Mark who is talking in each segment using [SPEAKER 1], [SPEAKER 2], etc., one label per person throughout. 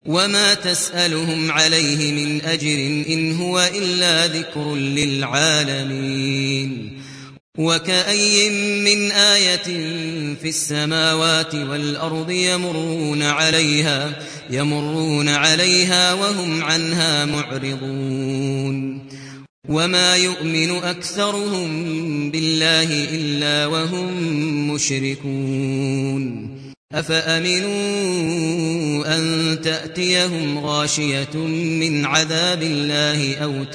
[SPEAKER 1] وما تسألهم عليه من أجر إن هو إلا ذكر للعالمين وكأي من آية في السماوات والأرض يمرون عليها وهم عنها معرضون وما يؤمن أكثرهم بالله إلا وهم مشركون أفأمنوا أن تأتيهم غاشية من عذاب الله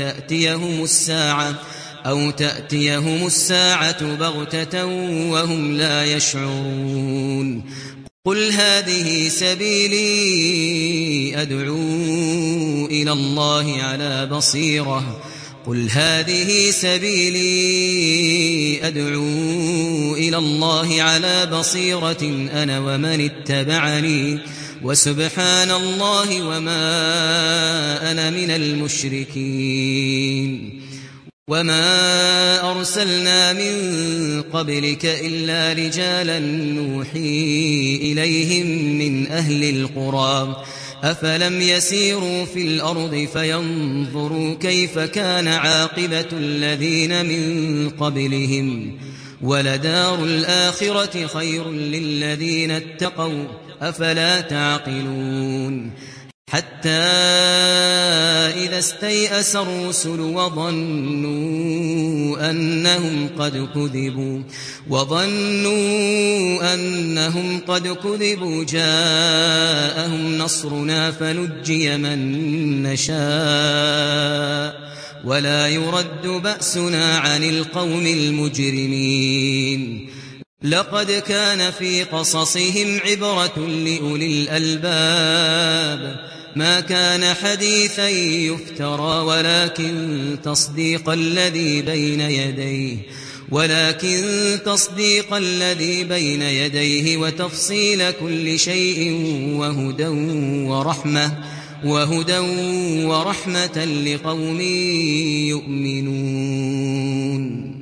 [SPEAKER 1] أو تأتيهم الساعة بغتة وهم لا يشعرون قل هذه سبيلي أدعو إلى الله على بصيرة أنا ومن اتبعني وسبحان الله وما أنا من المشركين وما أرسلنا من قبلك إلا رجالا نوحي إليهم من أهل القرى أفلم يسيروا في الأرض فينظروا كيف كان عاقبة الذين من قبلهم ولدار الآخرة خير للذين اتقوا أفلا تعقلون حتى إذا استيأس الرسل وظنوا أنهم قد كذبوا جاءهم نصرنا فنجي من نشاء ولا يرد بأسنا عن القوم المجرمين لقد كان في قصصهم عبرة لأولي الألباب ما كان حديثا يفترى ولكن تصديق الذي بين يديه وتفصيل كل شيء وهدى ورحمة لقوم يؤمنون